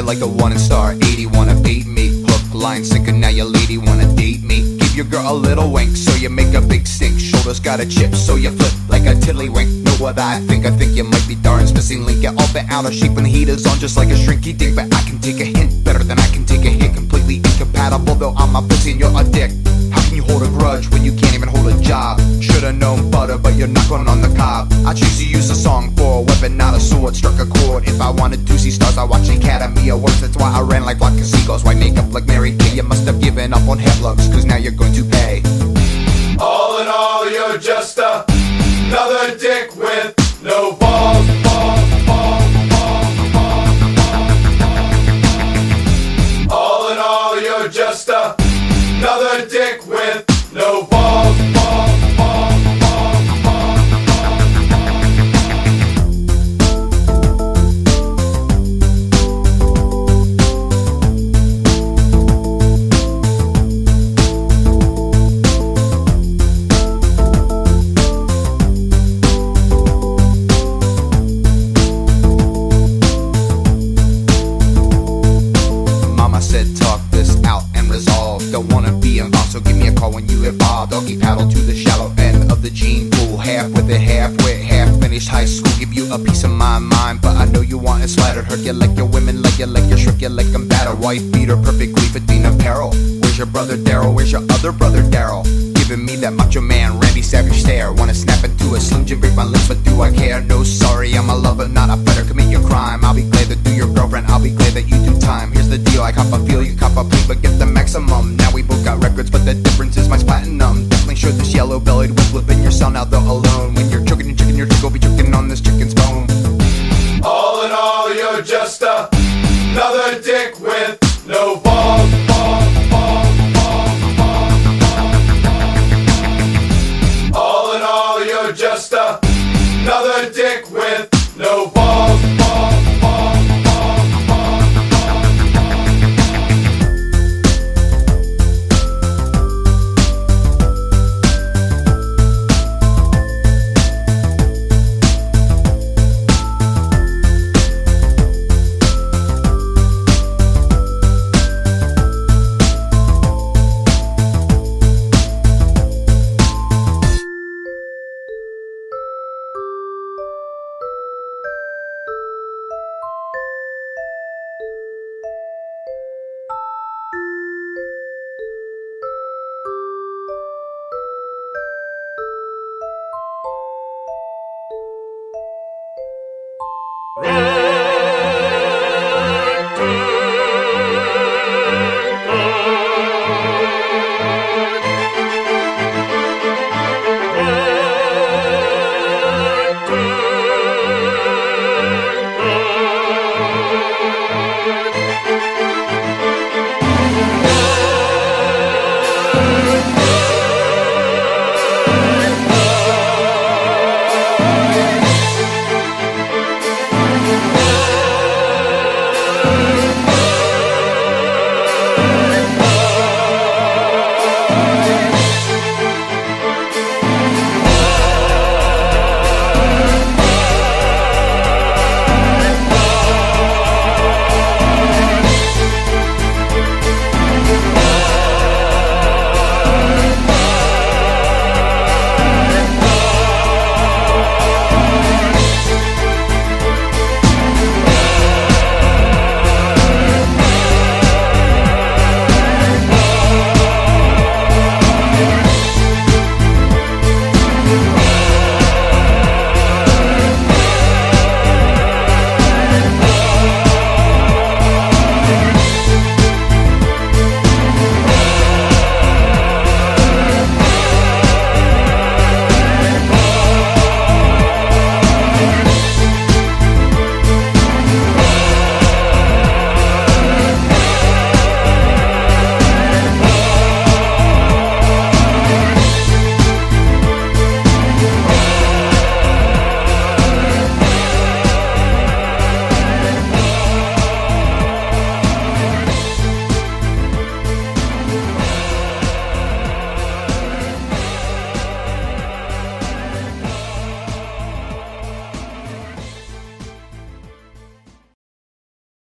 like the one in star 80. Wanna bait me, hook, line, sinker, now your lady wanna date me. Give your girl a little wink, so you make a big stink. Shoulders got a chip, so you flip like a tiddlywink. Know what I think you might be darn missing link. Get all bent out of shape when the heat is on, just like a shrinky dink. But I can take a hint better than I can take a hit. Completely incompatible, though I'm a pussy and you're a dick. How can you hold a grudge when you can't even hold a job? Should've known butter, but you're not going on the cob. I choose to use a song for a weapon, not a sword. Struck a chord. If I wanted to see stars, I watch the Academy Awards. That's why I ran like flock of seagulls. White makeup like Mary Kay. You must have given up on hair looks, cause now you're going to pay. All in all, you're just another dick with no balls, balls, balls, balls, balls, balls. All in all, you're just another dick with no balls, balls, balls, balls, balls, don't wanna be involved, so give me a call when you evolve. Doggy paddle to the shallow end of the gene pool. Half with it, half with half finished high school. Give you a piece of my mind, but I know you want it splattered. Hurt you like your women, like you shrink you like I'm battered. Wife beater, perfectly fitting apparel. Where's your brother Daryl? Where's your other brother Daryl? Giving me that macho man, Randy Savage stare. Wanna snap into a Slim Jim, break my lips, but do I care? No, sorry, I'm a lover, not a fighter. Commit your crime. I'll be glad to do your girlfriend. I'll be glad that you do time. Here's the deal, I cop a feel, you cop a plea, but get the maximum. Now we both got records, but the difference is mine's platinum. Definitely sure this yellow-bellied will flip in your cell now, though alone. When you're choking your chick over